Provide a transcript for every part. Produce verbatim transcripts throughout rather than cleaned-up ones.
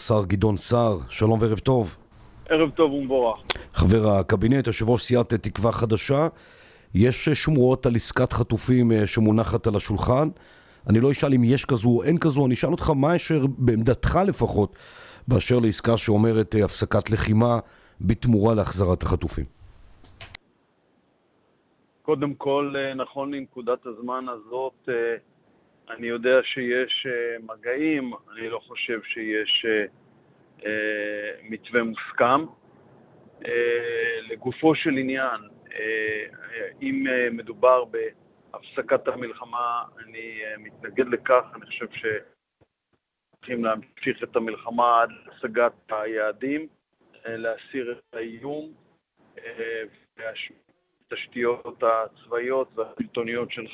השר גדעון סער, שלום וערב טוב. ערב טוב ומבורך. חבר הקבינט, יושב ראש סיעת תקווה חדשה, יש שמועות על עסקת חטופים שמונחת על השולחן. אני לא אשאל אם יש כזו או אין כזו, אני אשאל אותך מה אשר בעמדתך לפחות באשר לעסקה שאומרת הפסקת לחימה בתמורה להחזרת החטופים. קודם כל, נכון לנקודת הזמן הזאת, אני יודע שיש מגעים, אני לא חושב שיש מתווה מוסכם. לגופו של עניין, אם מדובר בהפסקת המלחמה, אני מתנגד לכך. אני חושב שצריכים להמשיך את המלחמה עד להשגת היעדים, להסיר את האיום והתשתיות הצבאיות והשלטוניות של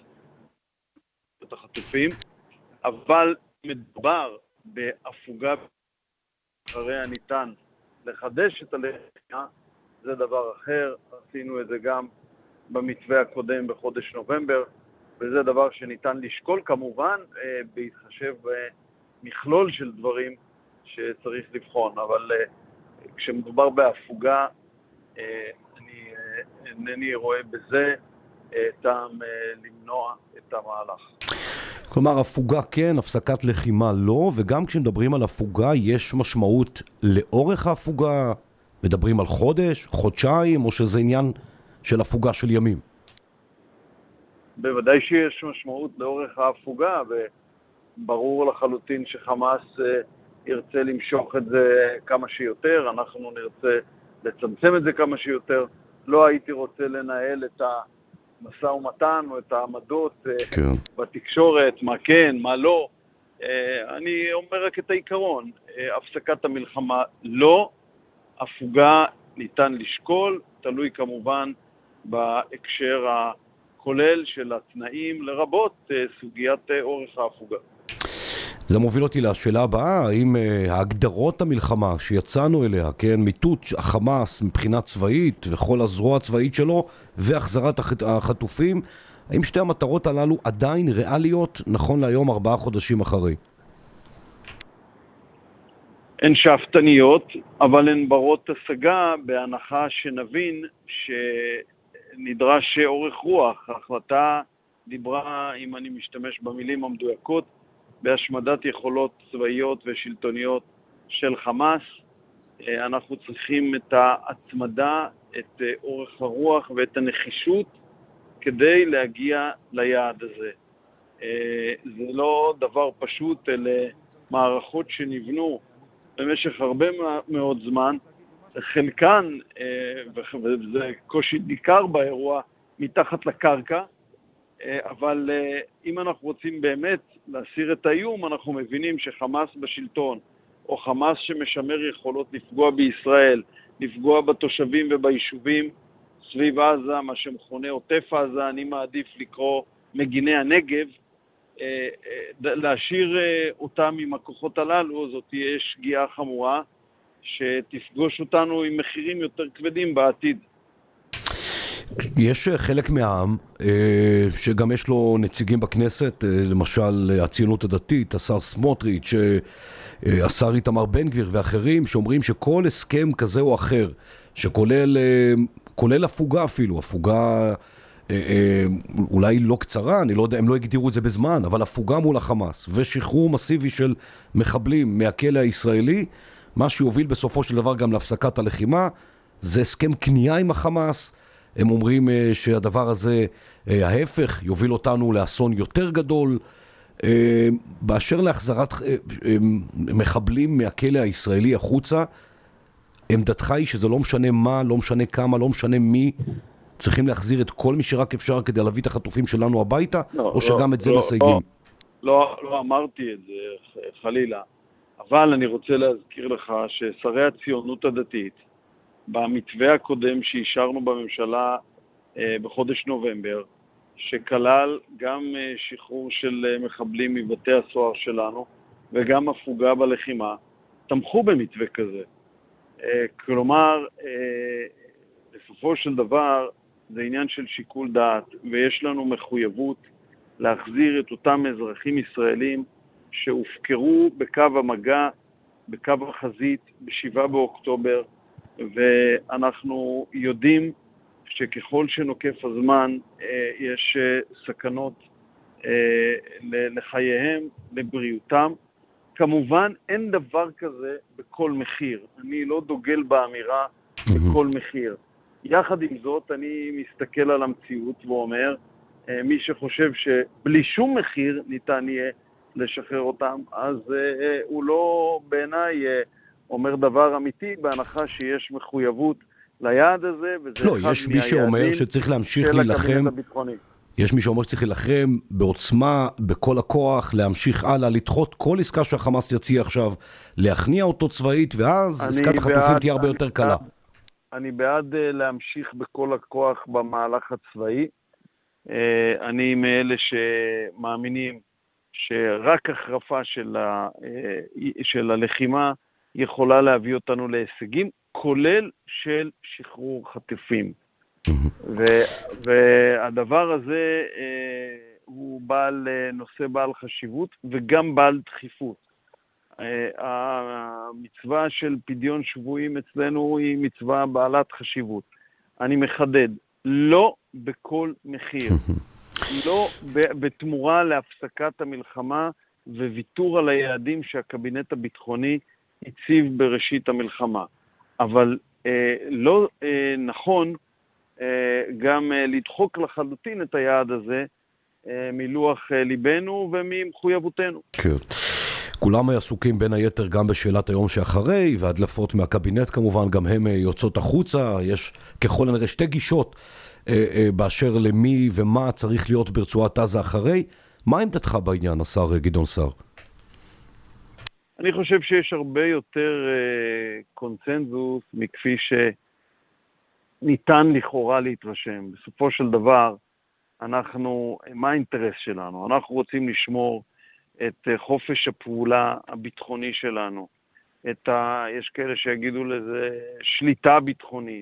החטופים, אבל מדובר בהפוגה אחרי הניתן לחדש את הלחימה, זה דבר אחר. עשינו את זה גם במתווה הקודם בחודש נובמבר, וזה דבר שניתן לשקול כמובן בהתחשב במכלול של דברים שצריך לבחון, אבל כשמדובר בהפוגה אני אינני רואה בזה טעם למנוע את המהלך. כלומר, הפוגה כן, הפסקת לחימה לא, וגם כשמדברים על הפוגה יש משמעות לאורך ההפוגה? מדברים על חודש, חודשיים, או שזה עניין של הפוגה של ימים? בוודאי שיש משמעות לאורך ההפוגה, וברור לחלוטין שחמאס ירצה למשוך את זה כמה שיותר, אנחנו נרצה לצמצם את זה כמה שיותר. לא הייתי רוצה לנהל את המשא ומתן או את העמדות כן. בתקשורת, מה כן, מה לא. אני אומר רק את העיקרון, הפסקת המלחמה לא, הפוגה ניתן לשקול, תלוי כמובן בהקשר הכולל של התנאים, לרבות סוגיית אורך ההפוגה. זה מוביל אותי לשאלה הבאה, האם ההגדרות המלחמה שיצאנו אליה, כן, מיטוט החמאס מבחינה צבאית וכל הזרוע הצבאית שלו והחזרת החטופים, האם שתי המטרות הללו עדיין ריאליות נכון להיום ארבעה חודשים אחרי? הן שאפתניות, אבל הן ברות השגה בהנחה שנבין שנדרש אורך רוח. ההחלטה דיברה, אם אני משתמש במילים המדויקות, בהשמדת יכולות צבאיות ושלטוניות של חמאס. אנחנו צריכים את ההצמדה, את אורך הרוח ואת הנחישות כדי להגיע ליעד הזה. זה לא דבר פשוט, אלה מערכות שנבנו במשך הרבה מאוד זמן, חלקן, וזה קושי ניכר באירוע, מתחת לקרקע, אבל אם אנחנו רוצים באמת להסיר את האיום, אנחנו מבינים שחמאס בשלטון, או חמאס שמשמר יכולות לפגוע בישראל, לפגוע בתושבים וביישובים סביב עזה, מה שמכונה עוטף עזה, אני מעדיף לקרוא מגיני הנגב, להשאיר אותם עם הכוחות הללו, זאת תהיה שגיאה חמורה שתפגוש אותנו עם מחירים יותר כבדים בעתיד. יש חלק מהעם שגם יש לו נציגים בכנסת, למשל הציונות הדתית, השר סמוטריץ', השר איתמר בן גביר ואחרים, שאומרים שכל הסכם כזה או אחר, שכולל כולל הפוגה אפילו, הפוגה אולי לא קצרה, אני לא יודע, הם לא הגדירו את זה בזמן, אבל הפוגה מול החמאס ושחרור מסיבי של מחבלים מהכלא הישראלי, מה שיוביל בסופו של דבר גם להפסקת הלחימה, זה הסכם קנייה עם החמאס. הם אומרים שהדבר הזה, ההפך, יוביל אותנו לאסון יותר גדול. באשר להחזרת מחבלים מהכלא הישראלי החוצה, עמדתך היא שזה לא משנה מה, לא משנה כמה, לא משנה מי, צריכים להחזיר את כל מי שרק אפשר כדי להביא את החטופים שלנו הביתה, לא, או שגם לא, את זה לא, מסייגים? לא, לא, לא אמרתי את זה חלילה, אבל אני רוצה להזכיר לך ששרי הציונות הדתית, במתווה הקודם שאישרנו בממשלה אה, בחודש נובמבר, שכלל גם אה, שחרור של אה, מחבלים מבתי הסוהר שלנו, וגם הפוגה בלחימה, תמכו במתווה כזה. אה, כלומר, אה, בסופו של דבר, זה עניין של שיקול דעת, ויש לנו מחויבות להחזיר את אותם אזרחים ישראלים שהופקרו בקו המגע בקו החזית ב-שבעה באוקטובר, ואנחנו יודעים שככל שנוקף הזמן יש סכנות לחייהם, לבריאותם. כמובן אין דבר כזה בכל מחיר. אני לא דוגל באמירה בכל מחיר. יחד עם זאת אני מסתכל על המציאות ואומר, מי שחושב שבלי שום מחיר ניתן יהיה לשחרר אותם, אז הוא לא בעיניי אומר דבר אמיתי, בהנחה שיש מחויבות ליעד הזה, וזה לא, יש מי שאומר שצריך להמשיך להילחם, יש מי שאומר שצריך להילחם בעוצמה, בכל הכוח, להמשיך הלאה, לדחות כל עסקה שהחמאס יציע עכשיו, להכניע אותו צבאית, ואז עסקת החטופים תהיה הרבה יותר קלה. אני בעד להמשיך בכל הכוח במהלך הצבאי. אני מאלה שמאמינים שרק החרפה של, ה, של הלחימה יכולה להביא אותנו להישגים, כולל של שחרור חטופים. ו, והדבר הזה הוא בעל, נושא בעל חשיבות וגם בעל דחיפות. המצווה של פדיון שבויים אצלנו היא מצווה בעלת חשיבות. אני מחדד, לא בכל מחיר. לא בתמורה להפסקת המלחמה וויתור על היעדים שהקבינט הביטחוני הציב בראשית המלחמה. אבל אה, לא אה, נכון אה, גם אה, לדחוק לחלוטין את היעד הזה אה, מלוח אה, ליבנו וממחויבותנו. כן. כולם עסוקים בין היתר גם בשאלת היום שאחרי, והדלפות מהקבינט כמובן, גם הם יוצאות החוצה. יש ככל הנראה שתי גישות באשר למי ומה צריך להיות ברצועת עזה אחרי. מה עמדתך בעניין, השר גדעון סער? אני חושב שיש הרבה יותר קונצנזוס מכפי שניתן לכאורה להתרשם. בסופו של דבר, אנחנו, מה האינטרס שלנו? אנחנו רוצים לשמור את חופש הפעולה הביטחוני שלנו. את ה, יש כאלה שיגידו לזה שליטה ביטחונית.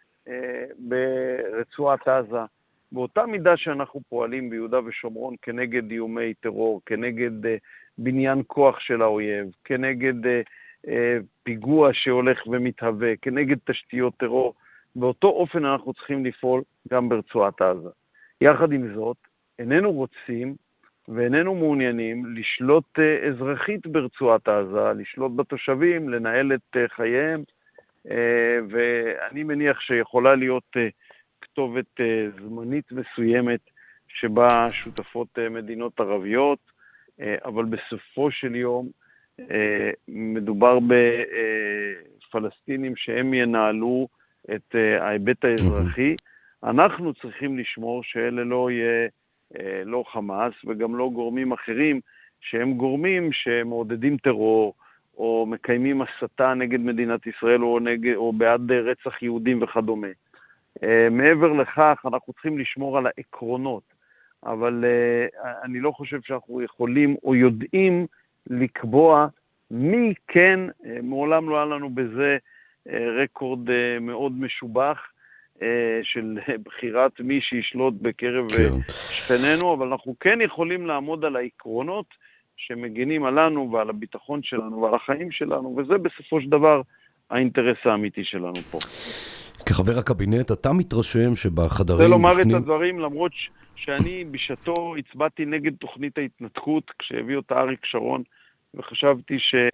ברצועת עזה, באותה מידה שאנחנו פועלים ביהודה ושומרון כנגד איומי טרור, כנגד בניין כוח של האויב, כנגד פיגוע שהולך ומתהווה, כנגד תשתיות טרור, באותו אופן אנחנו צריכים לפעול גם ברצועת עזה. יחד עם זאת, איננו רוצים ואיננו מעוניינים לשלוט אזרחית ברצועת עזה, לשלוט בתושבים, לנהל את חייהם, ואני מניח שיכולה להיות כתובת זמנית מסוימת שבה שותפות מדינות ערביות, אבל בסופו של יום מדובר בפלסטינים שהם ינהלו את ההיבט האזרחי. אנחנו צריכים לשמור שאלה לא יהיה לא חמאס וגם לא גורמים אחרים שהם גורמים שמעודדים טרור, או מקיימים הסתה נגד מדינת ישראל, או, נגד, או בעד רצח יהודים וכדומה. Uh, מעבר לכך, אנחנו צריכים לשמור על העקרונות, אבל uh, אני לא חושב שאנחנו יכולים או יודעים לקבוע מי כן, uh, מעולם לא היה לנו בזה uh, רקורד uh, מאוד משובח, uh, של בחירת מי שישלוט בקרב uh, שכננו, אבל אנחנו כן יכולים לעמוד על העקרונות, שמגינים עלינו ועל הביטחון שלנו ועל החיים שלנו, וזה בסופו של דבר האינטרס האמיתי שלנו פה. כחבר הקבינט, אתה מתרשם שבחדרים... זה לומר בפנים... את הדברים, למרות ש... שאני בשעתו הצבעתי נגד תוכנית ההתנתקות, כשהביא אותה אריק שרון, וחשבתי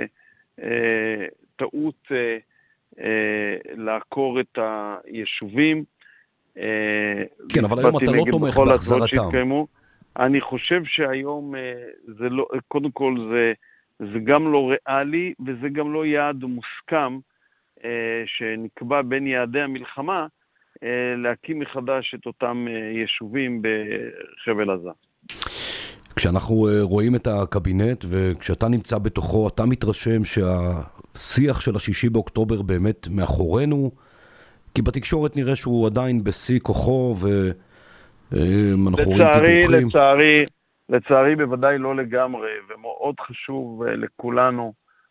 שטעות אה, אה, לעקור את היישובים. אה, כן, אבל היום אתה לא תומך בהחזרתם. אני חושב שהיום זה לא, קודם כל זה, זה גם לא ריאלי, וזה גם לא יעד מוסכם שנקבע בין יעדי המלחמה, להקים מחדש את אותם יישובים בחבל עזה. כשאנחנו רואים את הקבינט וכשאתה נמצא בתוכו, אתה מתרשם שהשיח של השישי באוקטובר באמת מאחורינו, כי בתקשורת נראה שהוא עדיין בשיא כוחו ו... לצערי, לצערי, לצערי בוודאי לא לגמרי, ומאוד חשוב לכולנו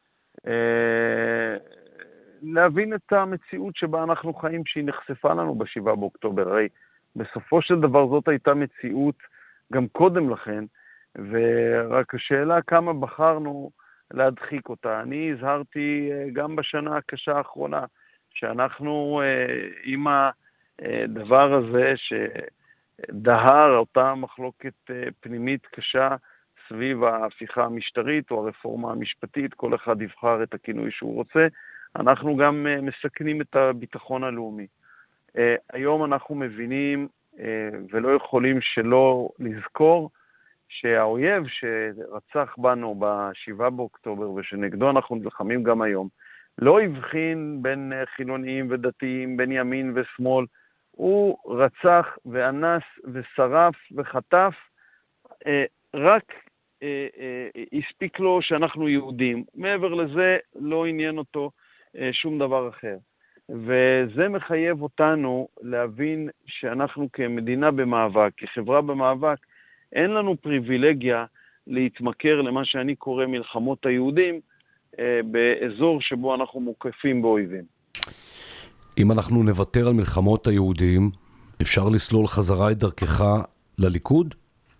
להבין את המציאות שבה אנחנו חיים, שהיא נחשפה לנו בשבעה באוקטובר. הרי בסופו של דבר זאת הייתה מציאות גם קודם לכן, ורק השאלה כמה בחרנו להדחיק אותה. אני הזהרתי גם בשנה הקשה האחרונה, שאנחנו עם הדבר הזה שדהר אותה מחלוקת פנימית קשה סביב ההפיכה המשטרית או הרפורמה המשפטית, כל אחד יבחר את הכינוי שהוא רוצה, אנחנו גם מסכנים את הביטחון הלאומי. היום אנחנו מבינים ולא יכולים שלא לזכור שהאויב שרצח בנו בשבעה באוקטובר ושנגדו אנחנו נלחמים גם היום, לא הבחין בין חילוניים ודתיים, בין ימין ושמאל, הוא רצח ואנס ושרף וחטף, רק הספיק לו שאנחנו יהודים. מעבר לזה לא עניין אותו שום דבר אחר. וזה מחייב אותנו להבין שאנחנו כמדינה במאבק, כחברה במאבק, אין לנו פריבילגיה להתמכר למה שאני קורא מלחמות היהודים, באזור שבו אנחנו מוקפים באויבים. אם אנחנו נוותר על מלחמות היהודים, אפשר לסלול חזרה את דרכך לליכוד?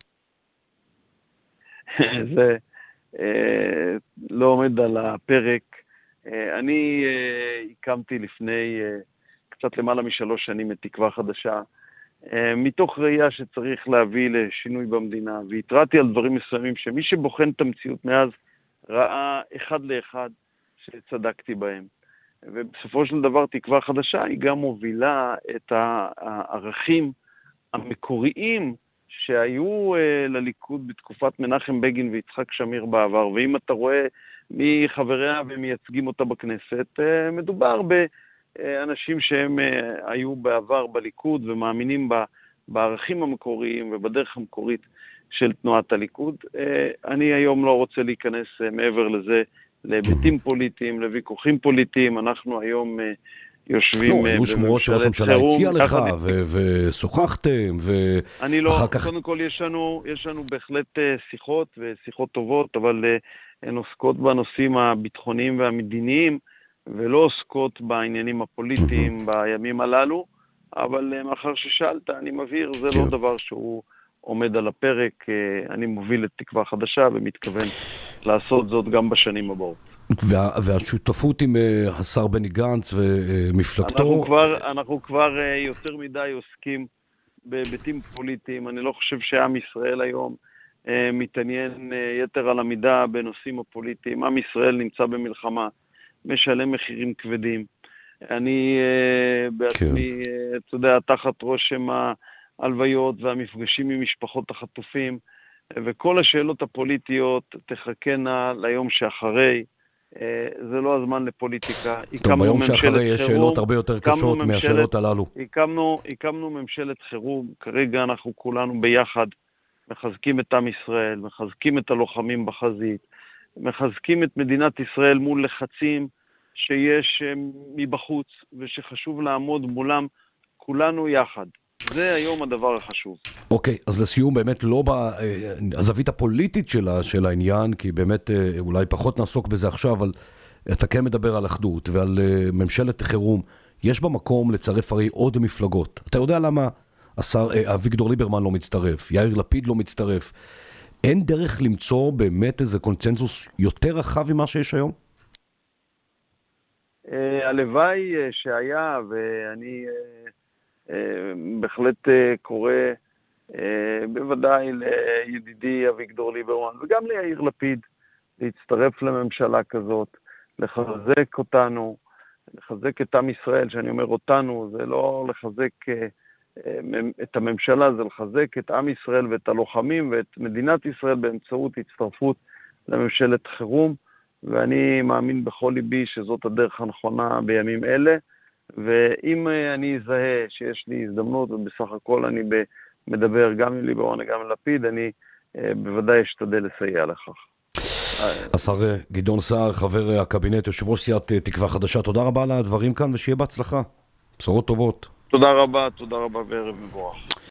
זה אה, לא עומד על הפרק. אה, אני אה, הקמתי לפני אה, קצת למעלה משלוש שנים את תקווה חדשה, אה, מתוך ראייה שצריך להביא לשינוי במדינה, והתרעתי על דברים מסוימים שמי שבוחן את המציאות מאז ראה אחד לאחד שצדקתי בהם. ובסופו של דבר תקווה חדשה היא גם מובילה את הערכים המקוריים שהיו לליכוד בתקופת מנחם בגין ויצחק שמיר בעבר. ואם אתה רואה מי חבריה ומייצגים אותה בכנסת, מדובר באנשים שהם היו בעבר בליכוד ומאמינים בערכים המקוריים ובדרך המקורית של תנועת הליכוד. אני היום לא רוצה להיכנס מעבר לזה, להיבטים פוליטיים, לוויכוחים פוליטיים. אנחנו היום יושבים בממשלת חירום. לא, היו שמועות שראש הממשלה הציע לך, ושוחחתם, אני לא, קודם כל יש לנו, יש לנו בהחלט שיחות, ושיחות טובות, אבל הן עוסקות בנושאים הביטחוניים והמדיניים, ולא עוסקות בעניינים הפוליטיים בימים הללו, אבל מאחר ששאלת, אני מבהיר, זה לא דבר שהוא עומד על הפרק. אני מוביל את תקווה חדשה ומתכוון לעשות זאת גם בשנים הבאות. וה, והשותפות עם uh, השר בני גנץ ומפלגתו... אנחנו כבר, אנחנו כבר uh, יותר מדי עוסקים בהיבטים פוליטיים. אני לא חושב שעם ישראל היום uh, מתעניין uh, יתר על המידה בנושאים הפוליטיים. עם ישראל נמצא במלחמה, משלם מחירים כבדים. אני uh, בעצמי, כן. uh, אתה יודע, תחת רושם ההלוויות והמפגשים עם משפחות החטופים, וכל השאלות הפוליטיות תחכנה ליום שאחרי. זה לא הזמן לפוליטיקה. טוב, ביום שאחרי יש שאלות הרבה יותר קשות מהשאלות הללו. הקמנו, הקמנו ממשלת חירום. כרגע אנחנו כולנו ביחד מחזקים את עם ישראל, מחזקים את הלוחמים בחזית, מחזקים את מדינת ישראל מול לחצים שיש מבחוץ, ושחשוב לעמוד מולם כולנו יחד. זה היום הדבר החשוב. אוקיי, אז לסיום באמת לא בזווית הפוליטית שלה, של העניין, כי באמת אולי פחות נעסוק בזה עכשיו, אבל אתה כן מדבר על אחדות ועל ממשלת חירום. יש במקום לצרף הרי עוד מפלגות. אתה יודע למה השר אביגדור ליברמן לא מצטרף, יאיר לפיד לא מצטרף. אין דרך למצוא באמת איזה קונצנזוס יותר רחב ממה שיש היום? הלוואי שהיה, ואני... בהחלט קורא בוודאי לידידי אביגדור ליברמן וגם ליאיר לפיד להצטרף לממשלה כזאת, לחזק אותנו, לחזק את עם ישראל. שאני אומר אותנו, זה לא לחזק את הממשלה, זה לחזק את עם ישראל ואת הלוחמים ואת מדינת ישראל באמצעות הצטרפות לממשלת חירום, ואני מאמין בכל ליבי שזאת הדרך הנכונה בימים אלה. ואם אני אזהה שיש לי הזדמנות, ובסך הכל אני מדבר גם עם ליברמן וגם עם לפיד, אני בוודאי אשתדל לסייע לכך. השר גדעון סער, חבר הקבינט, יושב ראש סיעת תקווה חדשה, תודה רבה על הדברים כאן ושיהיה בהצלחה. בשורות טובות. תודה רבה, תודה רבה וערב מבורך.